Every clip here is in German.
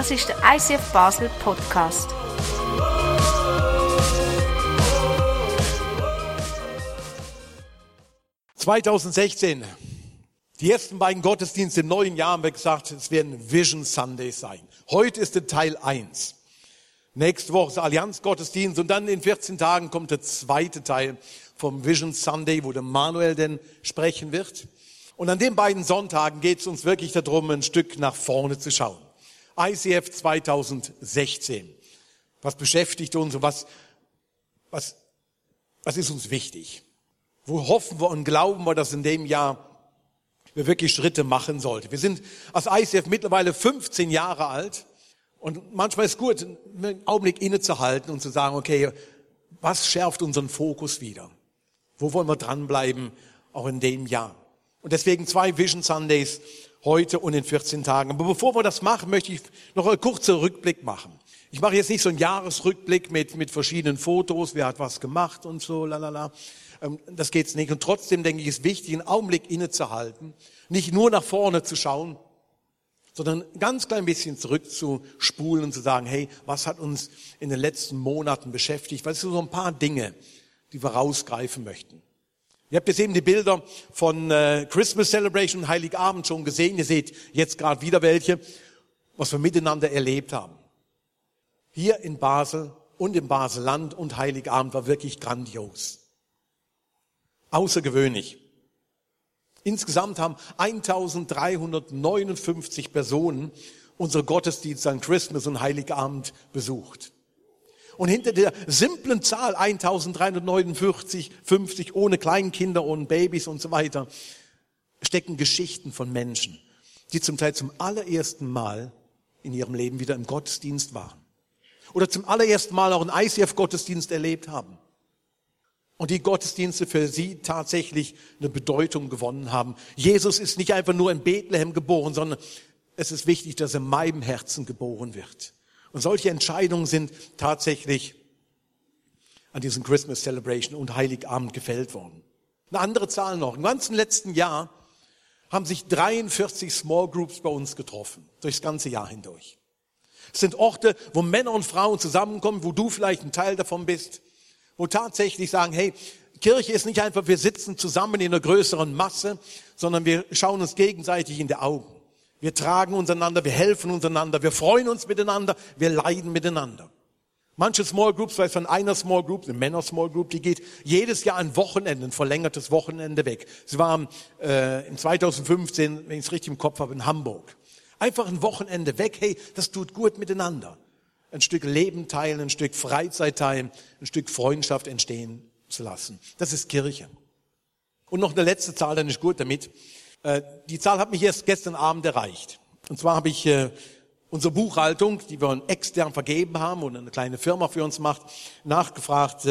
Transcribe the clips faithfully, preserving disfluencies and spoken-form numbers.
Das ist der I C F Basel Podcast. zweitausendsechzehn, die ersten beiden Gottesdienste im neuen Jahr haben wir gesagt, es werden Vision Sundays sein. Heute ist der Teil eins. Nächste Woche ist der Allianz-Gottesdienst und dann in vierzehn Tagen kommt der zweite Teil vom Vision Sunday, wo der Manuel denn sprechen wird. Und an den beiden Sonntagen geht es uns wirklich darum, ein Stück nach vorne zu schauen. I C F zweitausendsechzehn. Was beschäftigt uns und was, was, was ist uns wichtig? Wo hoffen wir und glauben wir, dass in dem Jahr wir wirklich Schritte machen sollten? Wir sind als I C F mittlerweile fünfzehn Jahre alt und manchmal ist es gut, einen Augenblick innezuhalten und zu sagen, okay, was schärft unseren Fokus wieder? Wo wollen wir dranbleiben, auch in dem Jahr? Und deswegen zwei Vision Sundays heute und in vierzehn Tagen. Aber bevor wir das machen, möchte ich noch einen kurzen Rückblick machen. Ich mache jetzt nicht so einen Jahresrückblick mit, mit verschiedenen Fotos, wer hat was gemacht und so, lalala. Das geht's nicht. Und trotzdem denke ich, ist wichtig, einen Augenblick innezuhalten, nicht nur nach vorne zu schauen, sondern ein ganz klein bisschen zurückzuspulen und zu sagen, hey, was hat uns in den letzten Monaten beschäftigt? Was sind so ein paar Dinge, die wir rausgreifen möchten? Ihr habt jetzt eben die Bilder von äh, Christmas Celebration und Heiligabend schon gesehen. Ihr seht jetzt gerade wieder welche, was wir miteinander erlebt haben. Hier in Basel und im Baselland und Heiligabend war wirklich grandios. Außergewöhnlich. Insgesamt haben eintausenddreihundertneunundfünfzig Personen unsere Gottesdienste an Christmas und Heiligabend besucht. Und hinter der simplen Zahl eintausenddreihundertneunundfünfzig, fünfzig ohne Kleinkinder und Babys und so weiter, stecken Geschichten von Menschen, die zum Teil zum allerersten Mal in ihrem Leben wieder im Gottesdienst waren. Oder zum allerersten Mal auch einen I C F-Gottesdienst erlebt haben. Und die Gottesdienste für sie tatsächlich eine Bedeutung gewonnen haben. Jesus ist nicht einfach nur in Bethlehem geboren, sondern es ist wichtig, dass er in meinem Herzen geboren wird. Und solche Entscheidungen sind tatsächlich an diesem Christmas Celebration und Heiligabend gefällt worden. Eine andere Zahl noch. Im ganzen letzten Jahr haben sich dreiundvierzig Small Groups bei uns getroffen, durchs ganze Jahr hindurch. Es sind Orte, wo Männer und Frauen zusammenkommen, wo du vielleicht ein Teil davon bist, wo tatsächlich sagen, hey, Kirche ist nicht einfach, wir sitzen zusammen in einer größeren Masse, sondern wir schauen uns gegenseitig in die Augen. Wir tragen untereinander, wir helfen untereinander, wir freuen uns miteinander, wir leiden miteinander. Manche Small Groups, weiß von einer Small Group, eine Männer-Small Group, die geht jedes Jahr ein Wochenende, ein verlängertes Wochenende weg. Sie waren äh, in zweitausendfünfzehn, wenn ich es richtig im Kopf habe, in Hamburg. Einfach ein Wochenende weg, hey, das tut gut miteinander. Ein Stück Leben teilen, ein Stück Freizeit teilen, ein Stück Freundschaft entstehen zu lassen. Das ist Kirche. Und noch eine letzte Zahl, dann ist gut damit. Die Zahl hat mich erst gestern Abend erreicht. Und zwar habe ich unsere Buchhaltung, die wir extern vergeben haben und eine kleine Firma für uns macht, nachgefragt,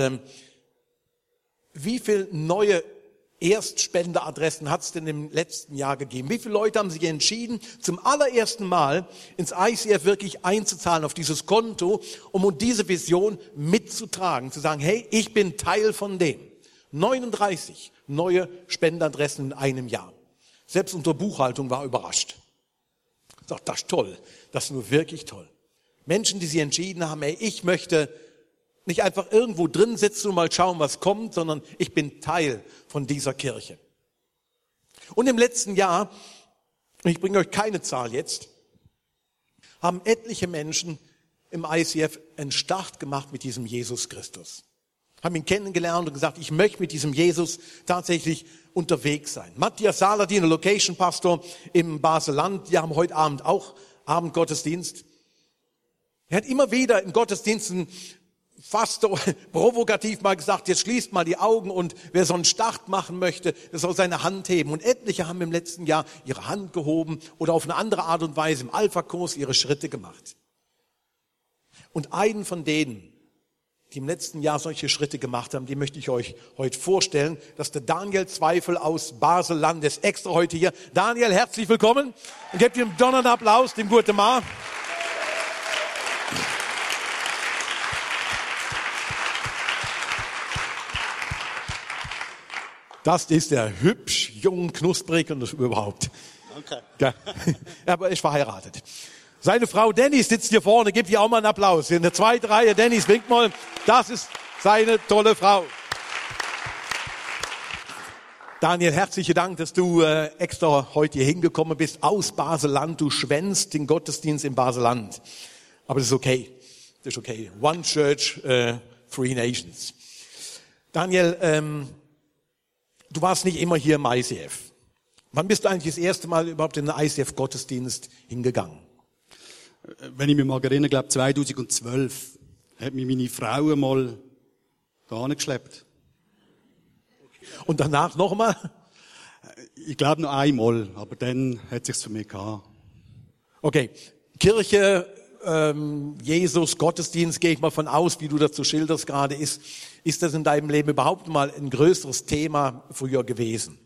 wie viele neue Erstspenderadressen hat es denn im letzten Jahr gegeben? Wie viele Leute haben sich entschieden, zum allerersten Mal ins I C F wirklich einzuzahlen auf dieses Konto, um diese Vision mitzutragen, zu sagen, hey, ich bin Teil von dem. neununddreißig neue Spendeadressen in einem Jahr. Selbst unsere Buchhaltung war überrascht. Ich dachte, das ist toll, das ist nur wirklich toll. Menschen, die sich entschieden haben, hey, ich möchte nicht einfach irgendwo drin sitzen und mal schauen, was kommt, sondern ich bin Teil von dieser Kirche. Und im letzten Jahr, und ich bringe euch keine Zahl jetzt, haben etliche Menschen im I C F einen Start gemacht mit diesem Jesus Christus. Haben ihn kennengelernt und gesagt, ich möchte mit diesem Jesus tatsächlich unterwegs sein. Matthias Saladin, der Location Pastor im Baselland, die haben heute Abend auch Abendgottesdienst. Er hat immer wieder in Gottesdiensten fast provokativ mal gesagt, jetzt schließt mal die Augen und wer so einen Start machen möchte, der soll seine Hand heben. Und etliche haben im letzten Jahr ihre Hand gehoben oder auf eine andere Art und Weise im Alpha-Kurs ihre Schritte gemacht. Und einen von denen, die im letzten Jahr solche Schritte gemacht haben, die möchte ich euch heute vorstellen. Das ist der Daniel Zweifel aus Basel-Land, ist extra heute hier. Daniel, herzlich willkommen und gebt ihm einen donnernden Applaus, dem guten Mann. Das ist der hübsch, jung, knusprig und das überhaupt. Danke. Ja. Aber er ist verheiratet. Seine Frau Dennis sitzt hier vorne, gebt ihr auch mal einen Applaus. In der zweiten Reihe, Dennis, winkt mal. Das ist seine tolle Frau. Daniel, herzlichen Dank, dass du äh, extra heute hier hingekommen bist aus Basel-Land. Du schwänzt den Gottesdienst in Basel-Land. Aber das ist okay. Das ist okay. One Church, äh, Three Nations. Daniel, ähm, du warst nicht immer hier im I C F. Wann bist du eigentlich das erste Mal überhaupt in den I C F-Gottesdienst hingegangen? Wenn ich mich mal erinnere, glaube zweitausendzwölf, hat mich meine Frau mal da hingeschleppt. Und danach noch einmal? Ich glaube noch einmal, aber dann hat es sich für mich gehabt. Okay, Kirche, ähm, Jesus, Gottesdienst, gehe ich mal von aus, wie du dazu schilderst gerade, ist, ist das in deinem Leben überhaupt mal ein größeres Thema früher gewesen?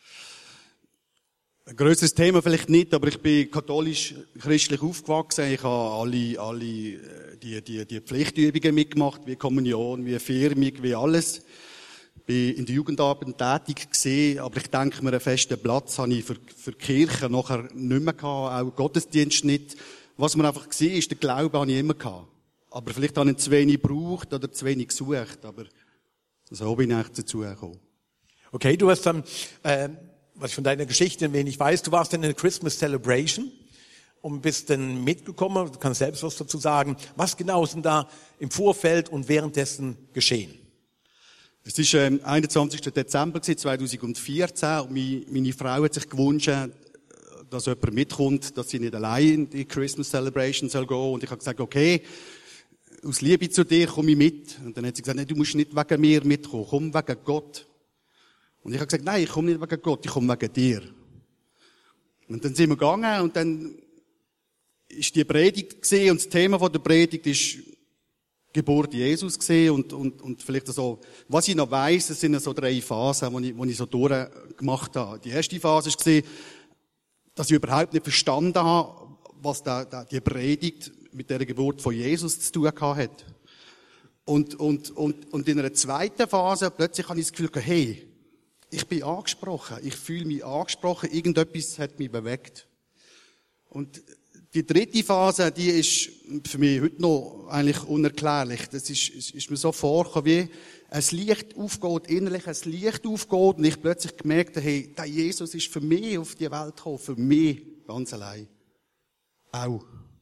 Ein grösseres Thema vielleicht nicht, aber ich bin katholisch-christlich aufgewachsen. Ich habe alle, alle die, die, die Pflichtübungen mitgemacht, wie Kommunion, wie Firmung, wie alles. Bin in der Jugendarbeit tätig gewesen, aber ich denke mir, einen festen Platz habe ich für, für die Kirche nachher nicht mehr gehabt, auch Gottesdienst nicht. Was man einfach gesehen ist, der Glaube habe ich immer gehabt. Aber vielleicht habe ich ihn zu wenig gebraucht oder zu wenig gesucht, aber so bin ich eigentlich dazu gekommen. Okay, du hast dann, äh, was ich von deiner Geschichte ein wenig weiß, du warst in der Christmas Celebration und bist dann mitgekommen, du kannst selbst was dazu sagen. Was genau ist denn da im Vorfeld und währenddessen geschehen? Es war ähm, einundzwanzigsten Dezember zweitausendvierzehn und meine, meine Frau hat sich gewünscht, dass jemand mitkommt, dass sie nicht allein in die Christmas Celebration soll gehen. Und ich habe gesagt, okay, aus Liebe zu dir komme ich mit. Und dann hat sie gesagt, nein, du musst nicht wegen mir mitkommen, komm wegen Gott. Und ich habe gesagt, nein, ich komme nicht wegen Gott, ich komme wegen dir. Und dann sind wir gegangen und dann ist die Predigt gesehen und das Thema von der Predigt ist Geburt Jesus gesehen und, und, und vielleicht so, was ich noch weiss, es sind so drei Phasen, die ich, die ich so durchgemacht habe. Die erste Phase war gesehen, dass ich überhaupt nicht verstanden habe, was da, da, die Predigt mit der Geburt von Jesus zu tun hat. Und, und, und, und in einer zweiten Phase plötzlich habe ich das Gefühl gehabt, hey, ich bin angesprochen, ich fühle mich angesprochen, irgendetwas hat mich bewegt. Und die dritte Phase, die ist für mich heute noch eigentlich unerklärlich. Das ist, ist, ist mir so vorgekommen, wie ein Licht aufgeht, innerlich ein Licht aufgeht und ich plötzlich gemerkt habe, hey, der Jesus ist für mich auf die Welt gekommen, für mich ganz allein. Auch.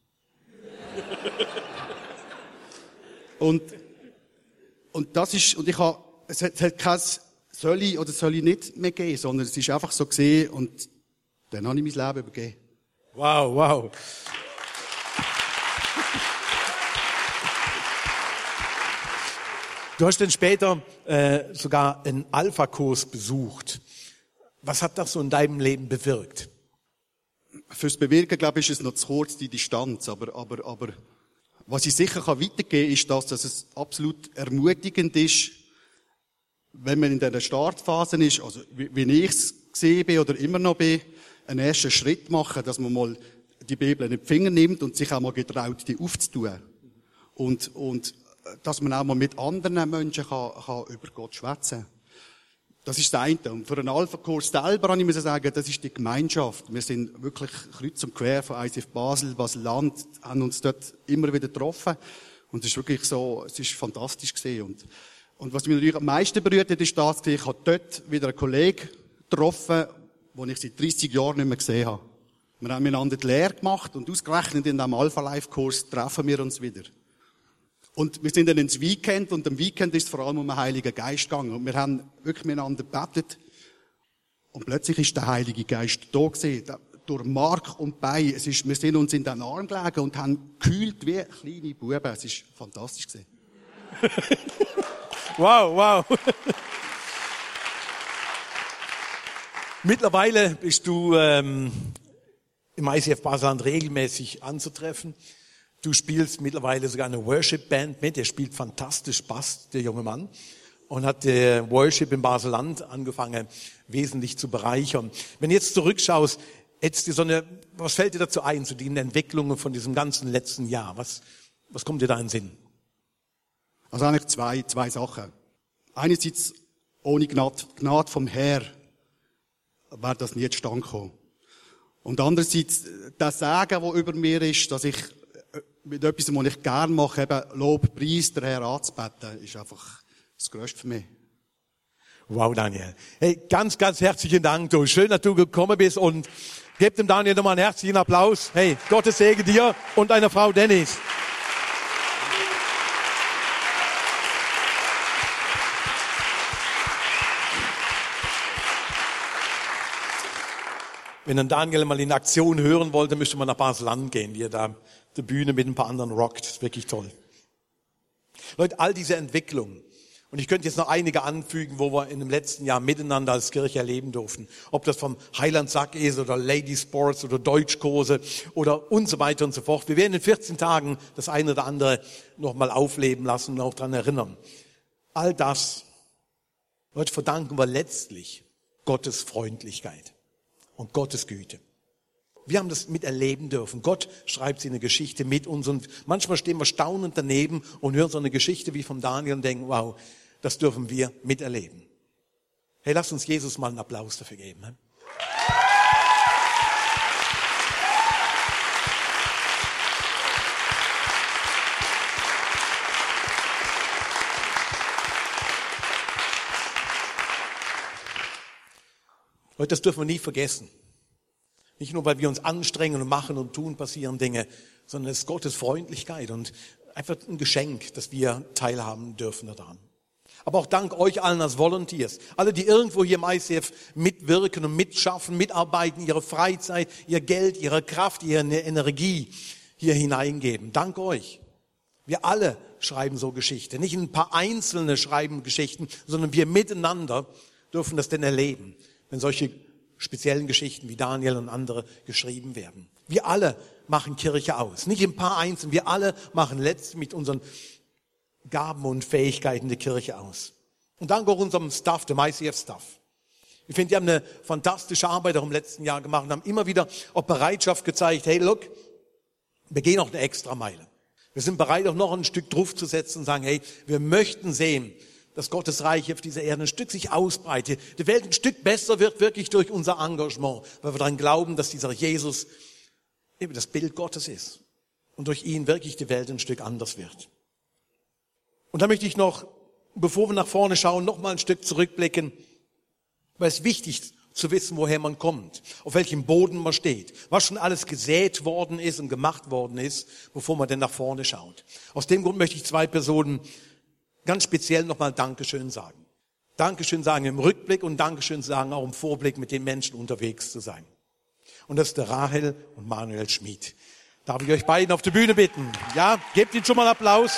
und, und das ist, und ich habe, es hat, es hat kein soll ich oder soll ich nicht mehr gehen, sondern es ist einfach so gesehen und dann habe ich mein Leben übergeben. Wow, wow. Du hast dann später äh, sogar einen Alpha-Kurs besucht. Was hat das so in deinem Leben bewirkt? Fürs Bewirken, glaube ich, ist es noch zu kurz, die Distanz. Aber, aber, aber was ich sicher kann weitergeben kann, ist das, dass es absolut ermutigend ist, wenn man in dieser Startphase ist, also wie, wie ich es gesehen bin oder immer noch bin, einen ersten Schritt machen, dass man mal die Bibel in den Finger nimmt und sich auch mal getraut, die aufzutun. Und, und dass man auch mal mit anderen Menschen kann, kann über Gott schwätzen. Das ist das eine. Und für einen Alpha-Kurs selber kann ich mir sagen, das ist die Gemeinschaft. Wir sind wirklich kreuz und quer von I C F Basel, Basel-Land, haben uns dort immer wieder getroffen. Und es ist wirklich so, es ist fantastisch gewesen. Und, und was mich natürlich am meisten berührt hat, ist das, ich habe dort wieder einen Kollegen getroffen, den ich seit dreissig Jahren nicht mehr gesehen habe. Wir haben miteinander die Lehre gemacht und ausgerechnet in diesem Alpha-Life-Kurs treffen wir uns wieder. Und wir sind dann ins Weekend und am Weekend ist es vor allem um den Heiligen Geist gegangen. Und wir haben wirklich miteinander gebetet. Und plötzlich ist der Heilige Geist da gewesen, durch Mark und Bein. Es ist, wir sind uns in den Arm gelegen und haben gekühlt wie kleine Buben. Es ist fantastisch gewesen. Wow, wow. Mittlerweile bist du ähm, im I C F Basel-Land regelmäßig anzutreffen. Du spielst mittlerweile sogar eine Worship-Band mit. Der spielt fantastisch Bass, der junge Mann. Und hat der Worship im Basel-Land angefangen, wesentlich zu bereichern. Wenn du jetzt zurückschaust, hättest du so eine, was fällt dir dazu ein, zu den Entwicklungen von diesem ganzen letzten Jahr? Was, was kommt dir da in den Sinn? Also eigentlich zwei, zwei Sachen. Einerseits, ohne Gnade, Gnade vom Herr wäre das nie zustande gekommen. Und andererseits, das Sagen, das über mir ist, dass ich mit etwas, was ich gerne mache, eben Lob, Preis, der Herr anzubeten, ist einfach das Größte für mich. Wow, Daniel. Hey, ganz, ganz herzlichen Dank. Du. Schön, dass du gekommen bist und gebt dem Daniel nochmal einen herzlichen Applaus. Hey, Gottes Segen dir und deiner Frau Dennis. Wenn ein Daniel mal in Aktion hören wollte, müsste man nach Basel-Land gehen, wie er da die Bühne mit ein paar anderen rockt. Das ist wirklich toll. Leute, all diese Entwicklungen. Und ich könnte jetzt noch einige anfügen, wo wir in dem letzten Jahr miteinander als Kirche erleben durften. Ob das vom Heiland Sack ist oder Lady Sports oder Deutschkurse oder und so weiter und so fort. Wir werden in vierzehn Tagen das eine oder andere nochmal aufleben lassen und auch daran erinnern. All das, Leute, verdanken wir letztlich Gottes Freundlichkeit und Gottes Güte. Wir haben das miterleben dürfen. Gott schreibt sie eine Geschichte mit uns und manchmal stehen wir staunend daneben und hören so eine Geschichte wie von Daniel und denken, wow, das dürfen wir miterleben. Hey, lasst uns Jesus mal einen Applaus dafür geben. Ne? Leute, das dürfen wir nie vergessen. Nicht nur, weil wir uns anstrengen und machen und tun, passieren Dinge, sondern es ist Gottes Freundlichkeit und einfach ein Geschenk, dass wir teilhaben dürfen daran. Aber auch dank euch allen als Volunteers, alle, die irgendwo hier im I C F mitwirken und mitschaffen, mitarbeiten, ihre Freizeit, ihr Geld, ihre Kraft, ihre Energie hier hineingeben. Dank euch. Wir alle schreiben so Geschichten. Nicht ein paar Einzelne schreiben Geschichten, sondern wir miteinander dürfen das denn erleben, wenn solche speziellen Geschichten wie Daniel und andere geschrieben werden. Wir alle machen Kirche aus. Nicht ein paar Einzelne, wir alle machen letztlich mit unseren Gaben und Fähigkeiten die Kirche aus. Und dank auch unserem Staff, dem I C F-Staff. Ich finde, die haben eine fantastische Arbeit auch im letzten Jahr gemacht und haben immer wieder auch Bereitschaft gezeigt, hey, look, wir gehen auch eine Extrameile. Wir sind bereit, auch noch ein Stück draufzusetzen und sagen, hey, wir möchten sehen, dass Gottes Reich auf dieser Erde ein Stück sich ausbreitet, die Welt ein Stück besser wird, wirklich durch unser Engagement, weil wir daran glauben, dass dieser Jesus eben das Bild Gottes ist und durch ihn wirklich die Welt ein Stück anders wird. Und da möchte ich noch, bevor wir nach vorne schauen, noch mal ein Stück zurückblicken, weil es wichtig ist, zu wissen, woher man kommt, auf welchem Boden man steht, was schon alles gesät worden ist und gemacht worden ist, bevor man denn nach vorne schaut. Aus dem Grund möchte ich zwei Personen ganz speziell nochmal Dankeschön sagen. Dankeschön sagen im Rückblick und Dankeschön sagen auch im Vorblick, mit den Menschen unterwegs zu sein. Und das ist der Rahel und Manuel Schmid. Darf ich euch beiden auf die Bühne bitten? Ja, gebt ihnen schon mal einen Applaus.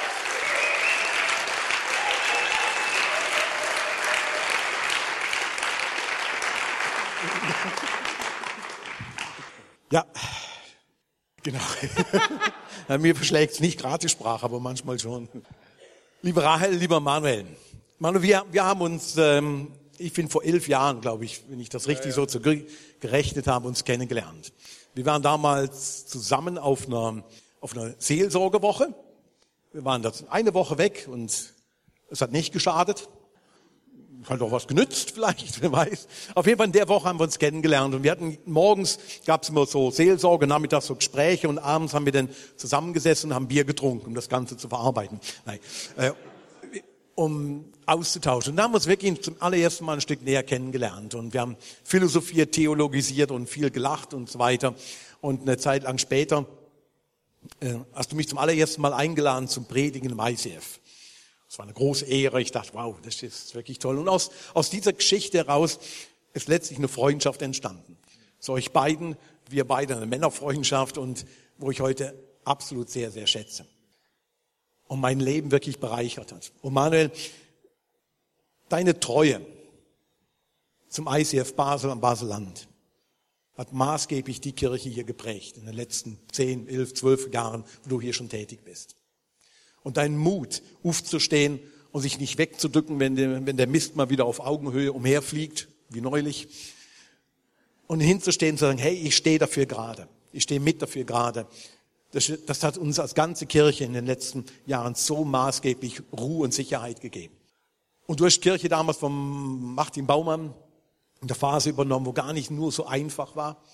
Ja, genau. Mir verschlägt es nicht gerade die Sprache, aber manchmal schon. Liebe Rahel, lieber Manuel. Manuel, wir, wir haben uns, ähm, ich finde vor elf Jahren, glaube ich, wenn ich das richtig ja, ja. so zu gerechnet habe, uns kennengelernt. Wir waren damals zusammen auf einer, auf einer Seelsorgewoche. Wir waren da eine Woche weg und es hat nicht geschadet. Hat doch was genützt vielleicht, wer weiß. Auf jeden Fall in der Woche haben wir uns kennengelernt und wir hatten morgens, gab es immer so Seelsorge, nachmittags so Gespräche und abends haben wir dann zusammengesessen und haben Bier getrunken, um das Ganze zu verarbeiten. Nein, äh, um auszutauschen. Und da haben wir uns wirklich zum allerersten Mal ein Stück näher kennengelernt und wir haben philosophiert, theologisiert und viel gelacht und so weiter. Und eine Zeit lang später äh, hast du mich zum allerersten Mal eingeladen zum Predigen im I C F. Das war eine große Ehre. Ich dachte, wow, das ist wirklich toll. Und aus, aus dieser Geschichte heraus ist letztlich eine Freundschaft entstanden. So euch beiden, wir beide eine Männerfreundschaft und wo ich heute absolut sehr, sehr schätze. Und mein Leben wirklich bereichert hat. Und Manuel, deine Treue zum I C F Basel am Basel-Land hat maßgeblich die Kirche hier geprägt in den letzten zehn, elf, zwölf Jahren, wo du hier schon tätig bist. Und deinen Mut, aufzustehen und sich nicht wegzudrücken, wenn der, wenn der Mist mal wieder auf Augenhöhe umherfliegt, wie neulich. Und hinzustehen und zu sagen, hey, ich stehe dafür gerade. Ich stehe mit dafür gerade. Das, das hat uns als ganze Kirche in den letzten Jahren so maßgeblich Ruhe und Sicherheit gegeben. Und du hast Kirche damals vom Martin Baumann in der Phase übernommen, wo gar nicht nur so einfach war,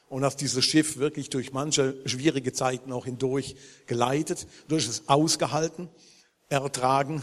und hast dieses Schiff wirklich durch manche schwierige Zeiten auch hindurch geleitet, durch es ausgehalten, ertragen.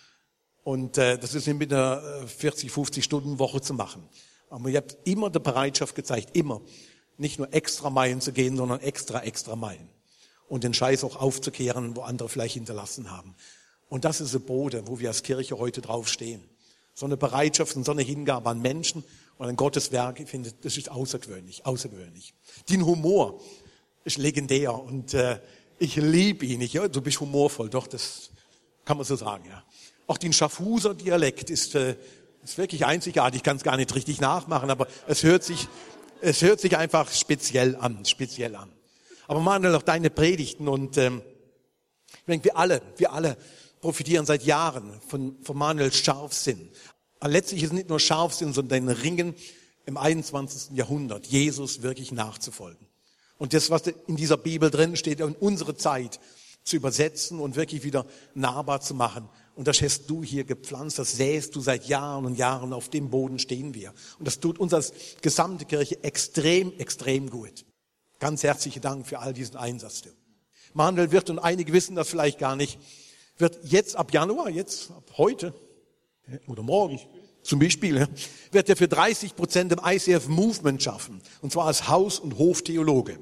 Und äh, das ist nicht mit einer vierzig, fünfzig Stunden Woche zu machen. Aber ihr habt immer die Bereitschaft gezeigt, immer nicht nur extra Meilen zu gehen, sondern extra, extra Meilen. Und den Scheiß auch aufzukehren, wo andere vielleicht hinterlassen haben. Und das ist eine Bote, wo wir als Kirche heute draufstehen. So eine Bereitschaft und so eine Hingabe an Menschen und an Gottes Werk, ich finde, das ist außergewöhnlich, außergewöhnlich. Den Humor ist legendär und äh, ich liebe ihn. Ich, ja, du bist humorvoll, doch, das kann man so sagen, ja. Auch den Schaffhuser Dialekt ist, äh, ist wirklich einzigartig. Ich kann es gar nicht richtig nachmachen, aber es hört sich, es hört sich einfach speziell an, speziell an. Aber Manuel, auch deine Predigten und ähm, ich denke, wir alle, wir alle profitieren seit Jahren von, von Manuels Scharfsinn. Aber letztlich ist es nicht nur Scharfsinn, sondern ein Ringen im einundzwanzigsten Jahrhundert, Jesus wirklich nachzufolgen. Und das, was in dieser Bibel drin steht, in unsere Zeit zu übersetzen und wirklich wieder nahbar zu machen. Und das hast du hier gepflanzt, das säst du seit Jahren und Jahren, auf dem Boden stehen wir. Und das tut uns als gesamte Kirche extrem, extrem gut. Ganz herzlichen Dank für all diesen Einsatz. Manuel wird, und einige wissen das vielleicht gar nicht, wird jetzt ab Januar, jetzt ab heute oder morgen zum Beispiel, wird er für dreißig Prozent im I C F Movement schaffen. Und zwar als Haus- und Hoftheologe.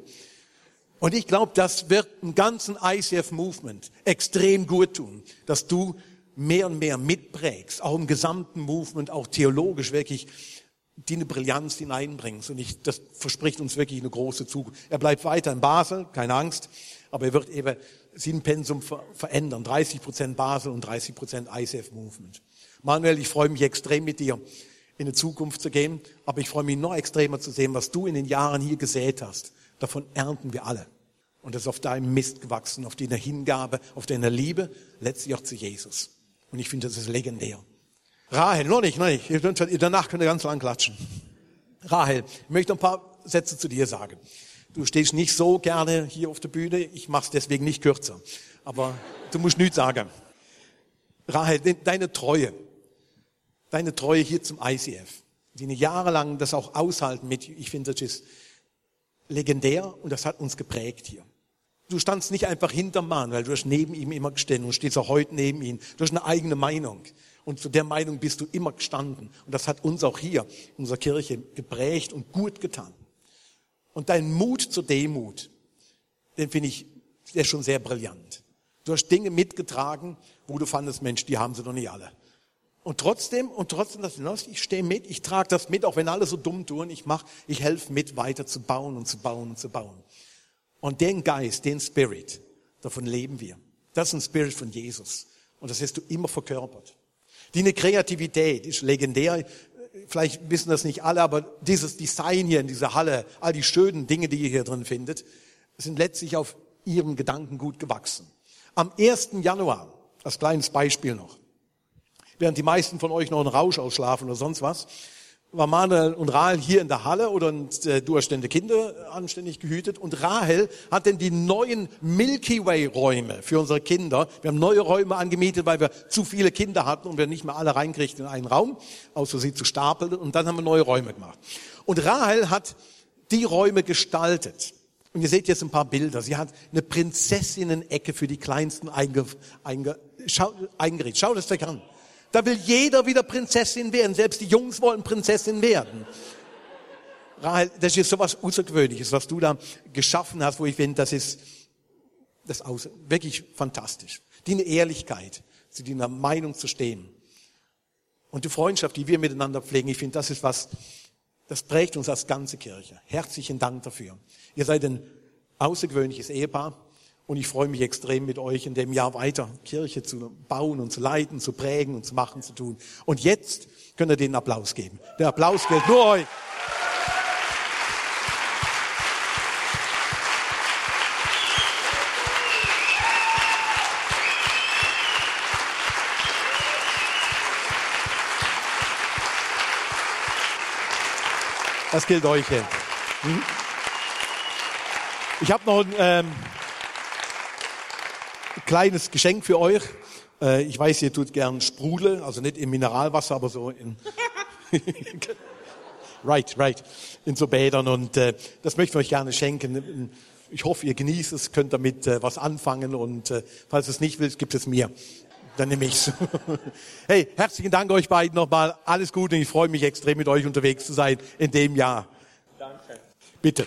Und ich glaube, das wird im ganzen I C F Movement extrem gut tun, dass du mehr und mehr mitprägst, auch im gesamten Movement, auch theologisch wirklich die eine Brillanz hineinbringst. Und ich, das verspricht uns wirklich eine große Zukunft. Er bleibt weiter in Basel, keine Angst, aber er wird eben sein Pensum ver- verändern. dreißig Prozent Basel und dreißig Prozent I C F Movement. Manuel, ich freue mich extrem mit dir in die Zukunft zu gehen, aber ich freue mich noch extremer zu sehen, was du in den Jahren hier gesät hast. Davon ernten wir alle. Und das ist auf deinem Mist gewachsen, auf deiner Hingabe, auf deiner Liebe, letztlich auch zu Jesus. Und ich finde, das ist legendär. Rahel, noch nicht, noch nicht. Danach könnt ihr ganz lang klatschen. Rahel, ich möchte ein paar Sätze zu dir sagen. Du stehst nicht so gerne hier auf der Bühne, ich mache es deswegen nicht kürzer. Aber du musst nichts sagen. Rahel, deine Treue, deine Treue hier zum I C F, die jahrelang das auch aushalten mit, ich finde, das ist legendär und das hat uns geprägt hier. Du standst nicht einfach hinterm Manuel, du hast neben ihm immer gestanden und stehst auch heute neben ihm. Du hast eine eigene Meinung und zu der Meinung bist du immer gestanden. Und das hat uns auch hier in unserer Kirche geprägt und gut getan. Und dein Mut zur Demut, den finde ich, der ist schon sehr brillant. Du hast Dinge mitgetragen, wo du fandest, Mensch, die haben sie doch nicht alle. Und trotzdem, und trotzdem, das, ich stehe mit, ich trage das mit, auch wenn alle so dumm tun, ich mach, ich helfe mit, weiter zu bauen und zu bauen und zu bauen. Und den Geist, den Spirit, davon leben wir. Das ist ein Spirit von Jesus. Und das hast du immer verkörpert. Die eine Kreativität ist legendär. Vielleicht wissen das nicht alle, aber dieses Design hier in dieser Halle, all die schönen Dinge, die ihr hier drin findet, sind letztlich auf ihrem Gedankengut gewachsen. Am ersten Januar, als kleines Beispiel noch, während die meisten von euch noch einen Rausch ausschlafen oder sonst was, war Manuel und Rahel hier in der Halle oder und, äh, du hast deine Kinder anständig gehütet und Rahel hat dann die neuen Milky Way Räume für unsere Kinder. Wir haben neue Räume angemietet, weil wir zu viele Kinder hatten und wir nicht mehr alle reinkriegten in einen Raum, außer sie zu stapeln, und dann haben wir neue Räume gemacht. Und Rahel hat die Räume gestaltet. Und ihr seht jetzt ein paar Bilder. Sie hat eine Prinzessinnen-Ecke für die Kleinsten einge, einge, schau, eingerichtet. Schaut es euch an. Da will jeder wieder Prinzessin werden. Selbst die Jungs wollen Prinzessin werden. Rahel, das ist so was Außergewöhnliches, was du da geschaffen hast, wo ich finde, das ist das ist wirklich fantastisch. Die eine Ehrlichkeit, zu dieser Meinung zu stehen. Und die Freundschaft, die wir miteinander pflegen, ich finde, das ist was, das prägt uns als ganze Kirche. Herzlichen Dank dafür. Ihr seid ein außergewöhnliches Ehepaar. Und ich freue mich extrem, mit euch in dem Jahr weiter Kirche zu bauen und zu leiten, zu prägen und zu machen, zu tun. Und jetzt könnt ihr den Applaus geben. Der Applaus gilt nur euch. Das gilt euch. Hm? Ich habe noch ein ähm, kleines Geschenk für euch. Äh, ich weiß, ihr tut gern Sprudel, also nicht im Mineralwasser, aber so in right, right, in so Bädern und äh, das möchten wir euch gerne schenken. Ich hoffe, ihr genießt es, könnt damit äh, was anfangen und äh, falls es nicht willst, gibt es mir. Dann nehme ich's. Hey, herzlichen Dank euch beiden nochmal. Alles Gute und ich freue mich extrem, mit euch unterwegs zu sein in dem Jahr. Danke. Bitte.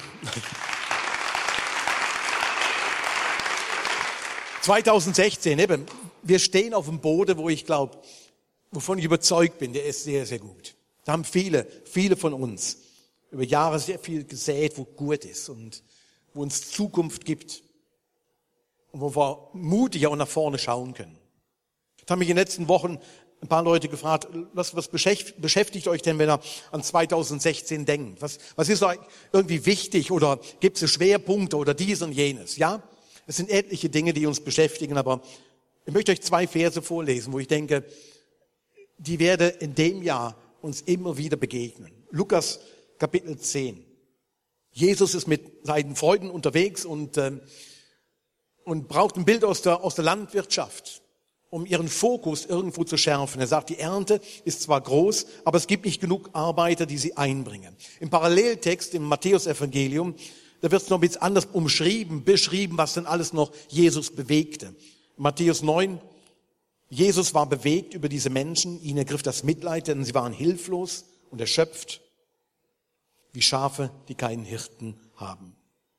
zwanzig sechzehn, eben, wir stehen auf dem Boden, wo ich glaube, wovon ich überzeugt bin, der ist sehr, sehr gut. Da haben viele, viele von uns über Jahre sehr viel gesät, wo gut ist und wo uns Zukunft gibt und wo wir mutiger und nach vorne schauen können. Da haben mich in den letzten Wochen ein paar Leute gefragt, was, was beschäftigt, beschäftigt euch denn, wenn ihr an zwanzig sechzehn denkt? Was, was ist euch irgendwie wichtig oder gibt es Schwerpunkte oder dies und jenes? Ja, es sind etliche Dinge, die uns beschäftigen, aber ich möchte euch zwei Verse vorlesen, wo ich denke, die werde in dem Jahr uns immer wieder begegnen. Lukas Kapitel zehn. Jesus ist mit seinen Freunden unterwegs und, ähm, und braucht ein Bild aus der, aus der Landwirtschaft, um ihren Fokus irgendwo zu schärfen. Er sagt, die Ernte ist zwar groß, aber es gibt nicht genug Arbeiter, die sie einbringen. Im Paralleltext, im Matthäus-Evangelium, da wird es noch ein bisschen anders umschrieben, beschrieben, was denn alles noch Jesus bewegte. Matthäus neun, Jesus war bewegt über diese Menschen, ihnen ergriff das Mitleid, denn sie waren hilflos und erschöpft, wie Schafe, die keinen Hirten haben.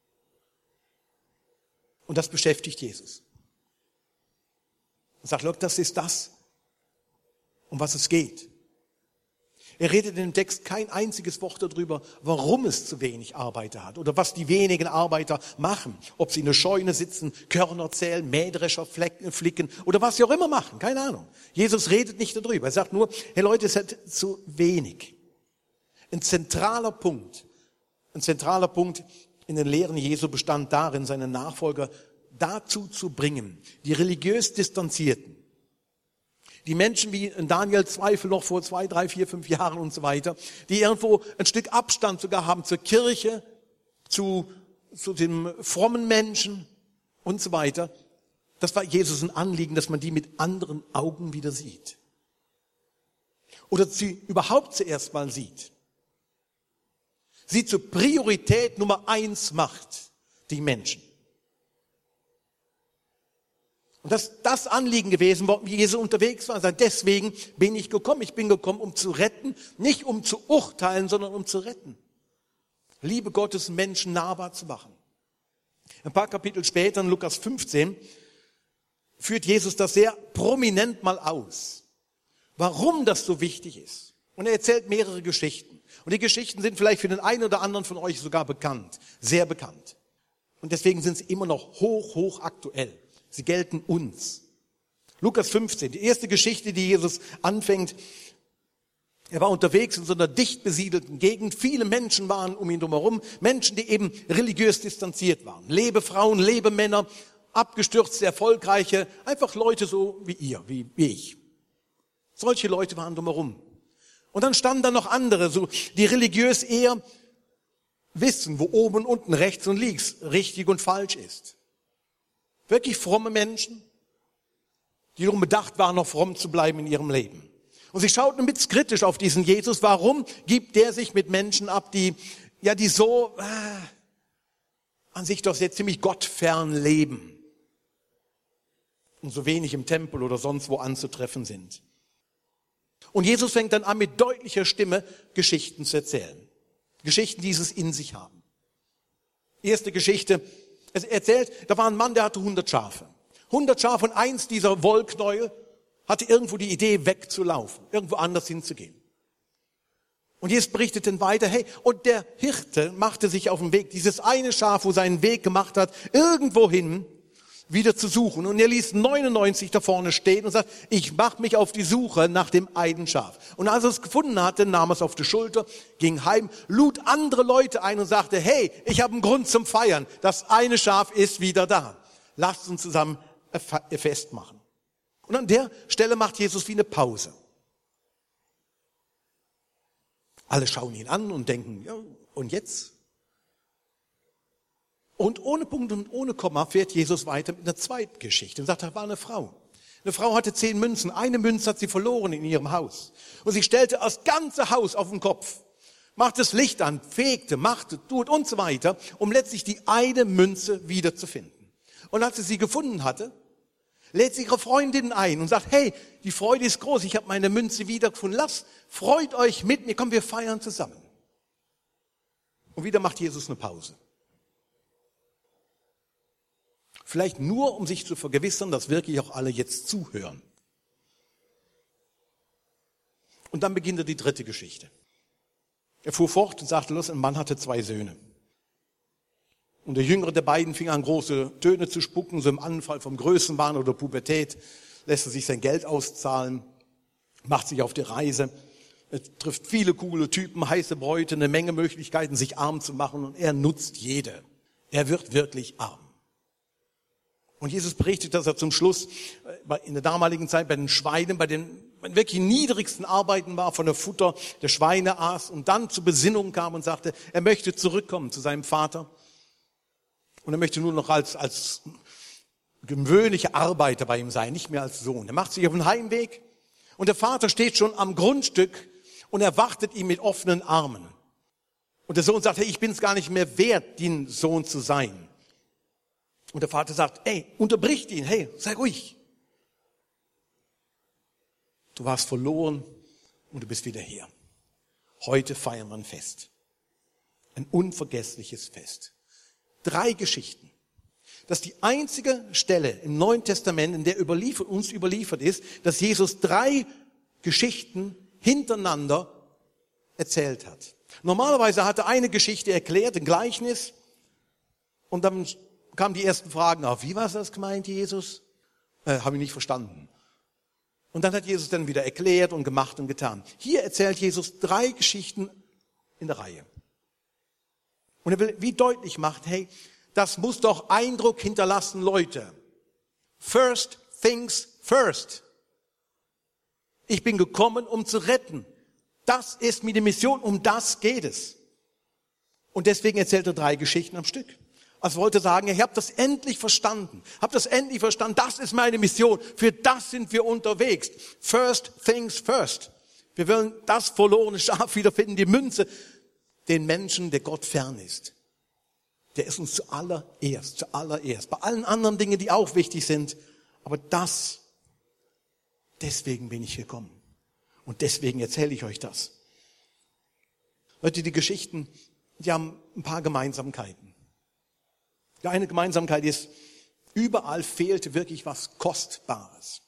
Und das beschäftigt Jesus. Er sagt, look, das ist das, um was es geht. Er redet in dem Text kein einziges Wort darüber, warum es zu wenig Arbeiter hat oder was die wenigen Arbeiter machen. Ob sie in der Scheune sitzen, Körner zählen, Mähdrescher flicken oder was sie auch immer machen, keine Ahnung. Jesus redet nicht darüber. Er sagt nur, hey Leute, es hat zu wenig. Ein zentraler Punkt, ein zentraler Punkt in den Lehren Jesu bestand darin, seine Nachfolger dazu zu bringen, die religiös Distanzierten, die Menschen wie Daniel Zweifel noch vor zwei, drei, vier, fünf Jahren und so weiter, die irgendwo ein Stück Abstand sogar haben zur Kirche, zu, zu den frommen Menschen und so weiter. Das war Jesus ein Anliegen, dass man die mit anderen Augen wieder sieht. Oder sie überhaupt zuerst mal sieht. Sie zur Priorität Nummer eins macht, die Menschen. Und das ist das Anliegen gewesen, warum Jesus unterwegs war. Deswegen bin ich gekommen. Ich bin gekommen, um zu retten, nicht um zu urteilen, sondern um zu retten. Liebe Gottes Menschen nahbar zu machen. Ein paar Kapitel später, in Lukas fünfzehn, führt Jesus das sehr prominent mal aus, warum das so wichtig ist. Und er erzählt mehrere Geschichten. Und die Geschichten sind vielleicht für den einen oder anderen von euch sogar bekannt, sehr bekannt. Und deswegen sind sie immer noch hoch, hoch aktuell. Sie gelten uns. Lukas fünfzehn, die erste Geschichte, die Jesus anfängt. Er war unterwegs in so einer dicht besiedelten Gegend. Viele Menschen waren um ihn drumherum. Menschen, die eben religiös distanziert waren. Lebefrauen, Lebemänner, abgestürzte, erfolgreiche, einfach Leute so wie ihr, wie, wie ich. Solche Leute waren drumherum. Und dann standen da noch andere, so, die religiös eher wissen, wo oben und unten, rechts und links richtig und falsch ist. Wirklich fromme Menschen, die darum bedacht waren, noch fromm zu bleiben in ihrem Leben. Und sie schauten ein bisschen kritisch auf diesen Jesus. Warum gibt der sich mit Menschen ab, die, ja, die so, äh, an sich doch sehr ziemlich gottfern leben und so wenig im Tempel oder sonst wo anzutreffen sind? Und Jesus fängt dann an, mit deutlicher Stimme Geschichten zu erzählen. Geschichten, die es in sich haben. Erste Geschichte. Es erzählt, da war ein Mann, der hatte hundert Schafe. hundert Schafe und eins dieser Wollknäuel hatte irgendwo die Idee, wegzulaufen, irgendwo anders hinzugehen. Und Jesus berichtet dann weiter, hey, und der Hirte machte sich auf den Weg, dieses eine Schaf, wo seinen Weg gemacht hat, irgendwohin wieder zu suchen. Und er ließ neunundneunzig da vorne stehen und sagt, ich mache mich auf die Suche nach dem einen Schaf. Und als er es gefunden hatte, nahm er es auf die Schulter, ging heim, lud andere Leute ein und sagte, hey, ich habe einen Grund zum Feiern. Das eine Schaf ist wieder da. Lasst uns zusammen ein Fest machen. Und an der Stelle macht Jesus wie eine Pause. Alle schauen ihn an und denken, ja, und jetzt? Und ohne Punkt und ohne Komma fährt Jesus weiter mit einer zweiten Geschichte und sagt, da war eine Frau. Eine Frau hatte zehn Münzen. Eine Münze hat sie verloren in ihrem Haus. Und sie stellte das ganze Haus auf den Kopf. machte das Licht an, fegte, machte, tut und so weiter, um letztlich die eine Münze wiederzufinden. Und als sie sie gefunden hatte, lädt sie ihre Freundinnen ein und sagt, hey, die Freude ist groß, ich habe meine Münze wiedergefunden, lasst, freut euch mit mir, komm, wir feiern zusammen. Und wieder macht Jesus eine Pause. Vielleicht nur, um sich zu vergewissern, dass wirklich auch alle jetzt zuhören. Und dann beginnt er die dritte Geschichte. Er fuhr fort und sagte, los, ein Mann hatte zwei Söhne. Und der jüngere der beiden fing an, große Töne zu spucken, so im Anfall vom Größenwahn oder Pubertät, lässt er sich sein Geld auszahlen, macht sich auf die Reise, er trifft viele coole Typen, heiße Bräute, eine Menge Möglichkeiten, sich arm zu machen, und er nutzt jede. Er wird wirklich arm. Und Jesus berichtet, dass er zum Schluss in der damaligen Zeit bei den Schweinen, bei den wirklich niedrigsten Arbeiten war, von der Futter der Schweine aß und dann zur Besinnung kam und sagte, er möchte zurückkommen zu seinem Vater. Und er möchte nur noch als, als gewöhnlicher Arbeiter bei ihm sein, nicht mehr als Sohn. Er macht sich auf den Heimweg und der Vater steht schon am Grundstück und erwartet ihn mit offenen Armen. Und der Sohn sagt, hey, ich bin es gar nicht mehr wert, dein Sohn zu sein. Und der Vater sagt, ey, unterbricht ihn, hey, sei ruhig. Du warst verloren und du bist wieder hier. Heute feiern wir ein Fest. Ein unvergessliches Fest. Drei Geschichten. Das ist die einzige Stelle im Neuen Testament, in der überliefert, uns überliefert ist, dass Jesus drei Geschichten hintereinander erzählt hat. Normalerweise hat er eine Geschichte erklärt, ein Gleichnis, und dann kamen die ersten Fragen auf. Wie war das gemeint, Jesus? Äh, habe ich nicht verstanden. Und dann hat Jesus dann wieder erklärt und gemacht und getan. Hier erzählt Jesus drei Geschichten in der Reihe. Und er will wie deutlich machen, hey, das muss doch Eindruck hinterlassen, Leute. First things first. Ich bin gekommen, um zu retten. Das ist mir die Mission, um das geht es. Und deswegen erzählt er drei Geschichten am Stück. Also wollte sagen, ich habe das endlich verstanden. Habe das endlich verstanden. Das ist meine Mission. Für das sind wir unterwegs. First things first. Wir wollen das verlorene Schaf wiederfinden, die Münze, den Menschen, der Gott fern ist. Der ist uns zuallererst, zuallererst. Bei allen anderen Dingen, die auch wichtig sind. Aber das, deswegen bin ich gekommen. Und deswegen erzähle ich euch das. Leute, die Geschichten, die haben ein paar Gemeinsamkeiten. Die eine Gemeinsamkeit ist, überall fehlte wirklich was Kostbares.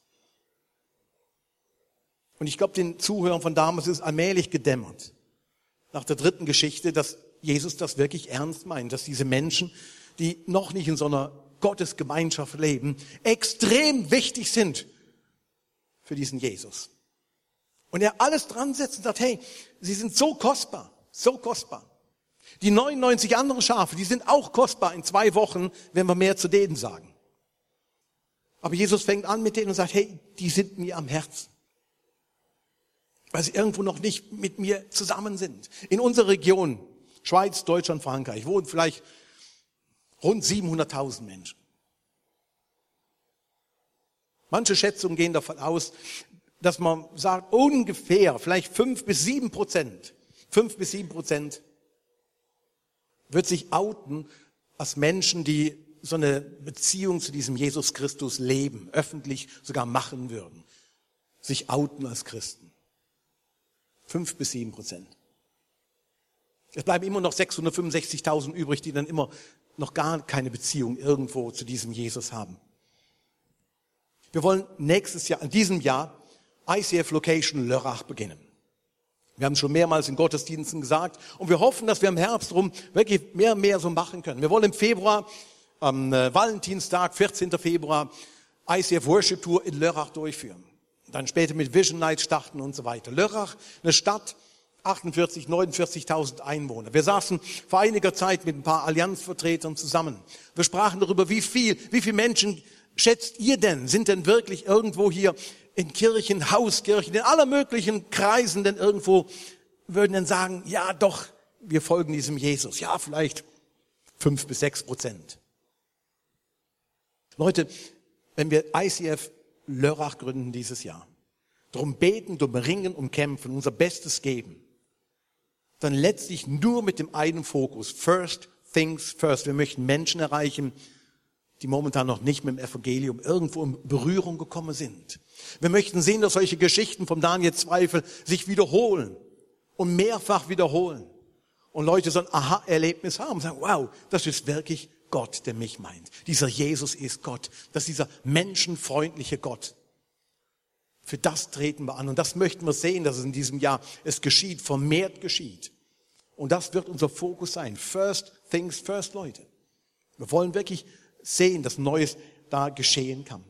Und ich glaube, den Zuhörern von damals ist allmählich gedämmert, nach der dritten Geschichte, dass Jesus das wirklich ernst meint, dass diese Menschen, die noch nicht in so einer Gottesgemeinschaft leben, extrem wichtig sind für diesen Jesus. Und er alles dran setzt und sagt, hey, sie sind so kostbar, so kostbar. Die neunundneunzig anderen Schafe, die sind auch kostbar. In zwei Wochen werden wir mehr zu denen sagen. Aber Jesus fängt an mit denen und sagt, hey, die sind mir am Herzen. Weil sie irgendwo noch nicht mit mir zusammen sind. In unserer Region, Schweiz, Deutschland, Frankreich, wohnen vielleicht rund siebenhunderttausend Menschen. Manche Schätzungen gehen davon aus, dass man sagt, ungefähr vielleicht fünf bis sieben Prozent, fünf bis sieben Prozent wird sich outen als Menschen, die so eine Beziehung zu diesem Jesus Christus leben, öffentlich sogar machen würden. Sich outen als Christen. Fünf bis sieben Prozent. Es bleiben immer noch sechshundertfünfundsechzigtausend übrig, die dann immer noch gar keine Beziehung irgendwo zu diesem Jesus haben. Wir wollen nächstes Jahr, in diesem Jahr, I C F Location Lörrach beginnen. Wir haben es schon mehrmals in Gottesdiensten gesagt und wir hoffen, dass wir im Herbst rum wirklich mehr und mehr so machen können. Wir wollen im Februar, am äh, Valentinstag, vierzehnten Februar, I C F Worship Tour in Lörrach durchführen. Dann später mit Vision Night starten und so weiter. Lörrach, eine Stadt, achtundvierzig, neunundvierzigtausend Einwohner. Wir saßen vor einiger Zeit mit ein paar Allianzvertretern zusammen. Wir sprachen darüber, wie viel, wie viele Menschen schätzt ihr denn, sind denn wirklich irgendwo hier in Kirchen, Hauskirchen, in aller möglichen Kreisen denn irgendwo, würden dann sagen, ja doch, wir folgen diesem Jesus. Ja, vielleicht fünf bis sechs Prozent. Leute, wenn wir I C F Lörrach gründen dieses Jahr, darum beten, darum ringen, um kämpfen, unser Bestes geben, dann letztlich nur mit dem einen Fokus. First things first. Wir möchten Menschen erreichen, die momentan noch nicht mit dem Evangelium irgendwo in Berührung gekommen sind. Wir möchten sehen, dass solche Geschichten vom Daniel Zweifel sich wiederholen und mehrfach wiederholen. Und Leute so ein Aha-Erlebnis haben und sagen, wow, das ist wirklich Gott, der mich meint. Dieser Jesus ist Gott. Das ist dieser menschenfreundliche Gott. Für das treten wir an. Und das möchten wir sehen, dass es in diesem Jahr es geschieht, vermehrt geschieht. Und das wird unser Fokus sein. First things first, Leute. Wir wollen wirklich sehen, dass Neues da geschehen kann.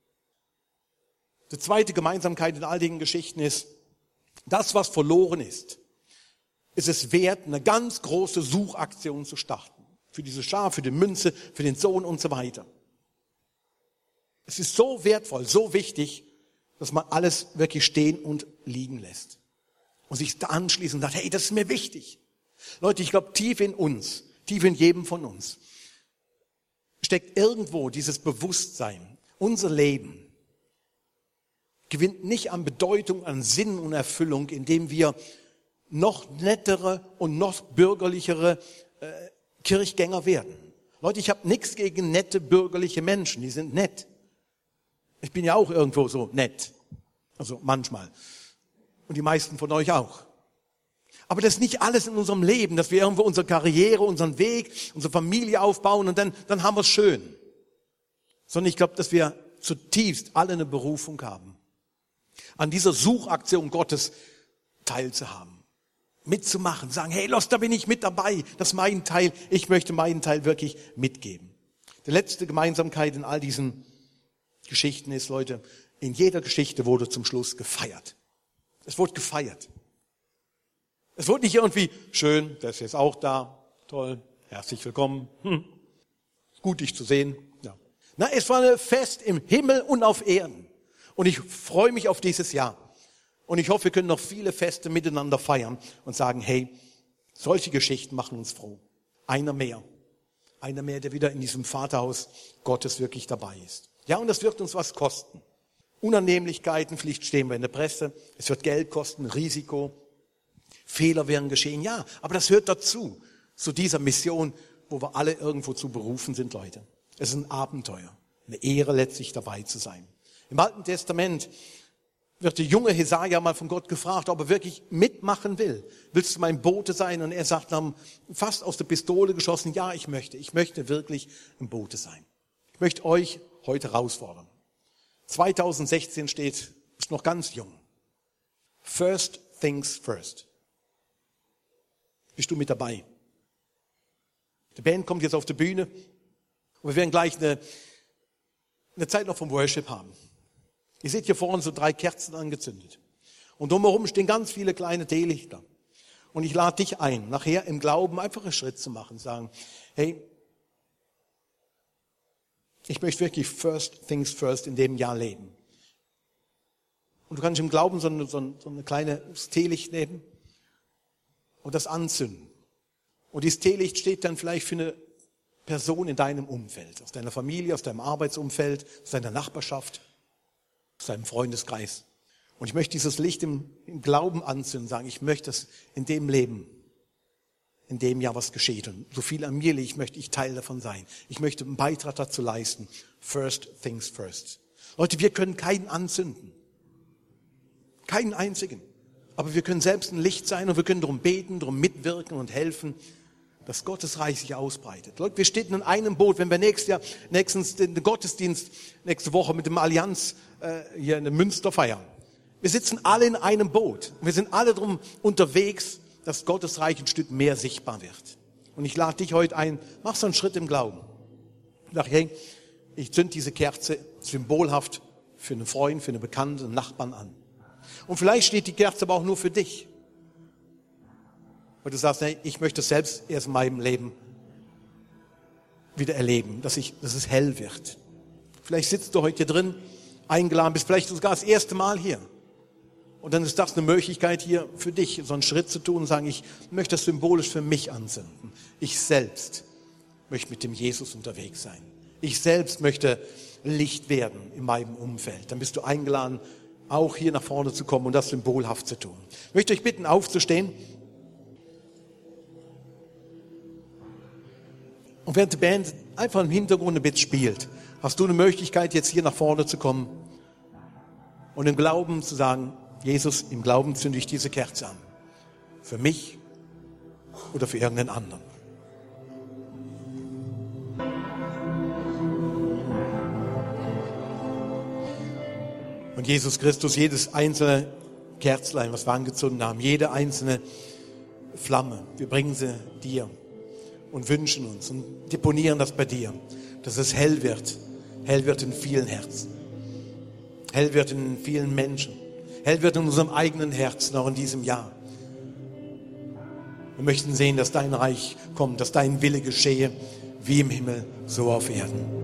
Die zweite Gemeinsamkeit in all den Geschichten ist, das, was verloren ist, ist es wert, eine ganz große Suchaktion zu starten. Für diese Schaf, für die Münze, für den Sohn und so weiter. Es ist so wertvoll, so wichtig, dass man alles wirklich stehen und liegen lässt. Und sich da anschließt und sagt, hey, das ist mir wichtig. Leute, ich glaube, tief in uns, tief in jedem von uns, steckt irgendwo dieses Bewusstsein, unser Leben gewinnt nicht an Bedeutung, an Sinn und Erfüllung, indem wir noch nettere und noch bürgerlichere äh, Kirchgänger werden. Leute, ich habe nichts gegen nette bürgerliche Menschen, die sind nett. Ich bin ja auch irgendwo so nett, also manchmal. Und die meisten von euch auch. Aber das ist nicht alles in unserem Leben, dass wir irgendwo unsere Karriere, unseren Weg, unsere Familie aufbauen und dann, dann haben wir es schön. Sondern ich glaube, dass wir zutiefst alle eine Berufung haben, an dieser Suchaktion Gottes teilzuhaben, mitzumachen, sagen, hey, los, da bin ich mit dabei, das ist mein Teil, ich möchte meinen Teil wirklich mitgeben. Die letzte Gemeinsamkeit in all diesen Geschichten ist, Leute, in jeder Geschichte wurde zum Schluss gefeiert. Es wurde gefeiert. Es wurde nicht irgendwie schön, der ist jetzt auch da, toll, herzlich willkommen, hm. gut dich zu sehen. Ja. Na, es war ein Fest im Himmel und auf Erden. Und ich freue mich auf dieses Jahr. Und ich hoffe, wir können noch viele Feste miteinander feiern und sagen, hey, solche Geschichten machen uns froh. Einer mehr. Einer mehr, der wieder in diesem Vaterhaus Gottes wirklich dabei ist. Ja, und das wird uns was kosten. Unannehmlichkeiten, vielleicht stehen wir in der Presse. Es wird Geld kosten, Risiko. Fehler werden geschehen, ja. Aber das hört dazu, zu dieser Mission, wo wir alle irgendwo zu berufen sind, Leute. Es ist ein Abenteuer. Eine Ehre, letztlich dabei zu sein. Im Alten Testament wird der junge Jesaja mal von Gott gefragt, ob er wirklich mitmachen will. Willst du mein Bote sein? Und er sagt dann, fast aus der Pistole geschossen, ja, ich möchte. Ich möchte wirklich ein Bote sein. Ich möchte euch heute herausfordern. zweitausendsechzehn steht, ist noch ganz jung. First things first. Bist du mit dabei? Die Band kommt jetzt auf die Bühne und wir werden gleich eine, eine Zeit noch vom Worship haben. Ihr seht hier vorne so drei Kerzen angezündet. Und drumherum stehen ganz viele kleine Teelichter. Und ich lade dich ein, nachher im Glauben einfach einen Schritt zu machen. Sagen, hey, ich möchte wirklich first things first in dem Jahr leben. Und du kannst im Glauben so eine, so eine kleine Teelicht nehmen und das anzünden. Und dieses Teelicht steht dann vielleicht für eine Person in deinem Umfeld, aus deiner Familie, aus deinem Arbeitsumfeld, aus deiner Nachbarschaft, aus deinem Freundeskreis. Und ich möchte dieses Licht im, im Glauben anzünden, sagen, ich möchte, dass in dem Leben, in dem Jahr was geschieht. Und so viel an mir liegt, ich möchte ich Teil davon sein. Ich möchte einen Beitrag dazu leisten. First things first. Leute, wir können keinen anzünden. Keinen einzigen. Aber wir können selbst ein Licht sein und wir können darum beten, darum mitwirken und helfen, dass Gottes Reich sich ausbreitet. Leute, wir stehen in einem Boot, wenn wir nächstes Jahr, nächstens den Gottesdienst, nächste Woche mit dem Allianz äh, hier in Münster feiern. Wir sitzen alle in einem Boot. Und wir sind alle darum unterwegs, dass Gottes Reich ein Stück mehr sichtbar wird. Und ich lade dich heute ein, mach so einen Schritt im Glauben. Sag, hey, ich zünd diese Kerze symbolhaft für einen Freund, für einen Bekannten, einen Nachbarn an. Und vielleicht steht die Kerze aber auch nur für dich. Weil du sagst, hey, ich möchte es selbst erst in meinem Leben wieder erleben, dass, ich, dass es hell wird. Vielleicht sitzt du heute hier drin, eingeladen bist, vielleicht sogar das erste Mal hier. Und dann ist das eine Möglichkeit hier für dich, so einen Schritt zu tun und sagen, ich möchte das symbolisch für mich anzünden. Ich selbst möchte mit dem Jesus unterwegs sein. Ich selbst möchte Licht werden in meinem Umfeld. Dann bist du eingeladen, auch hier nach vorne zu kommen und das symbolhaft zu tun. Ich möchte euch bitten, aufzustehen. Und während die Band einfach im Hintergrund ein bisschen spielt, hast du eine Möglichkeit, jetzt hier nach vorne zu kommen und im Glauben zu sagen, Jesus, im Glauben zünde ich diese Kerze an. Für mich oder für irgendeinen anderen. Und Jesus Christus, jedes einzelne Kerzlein, was wir angezündet haben, jede einzelne Flamme, wir bringen sie dir und wünschen uns und deponieren das bei dir, dass es hell wird, hell wird in vielen Herzen, hell wird in vielen Menschen, hell wird in unserem eigenen Herzen, auch in diesem Jahr. Wir möchten sehen, dass dein Reich kommt, dass dein Wille geschehe, wie im Himmel, so auf Erden.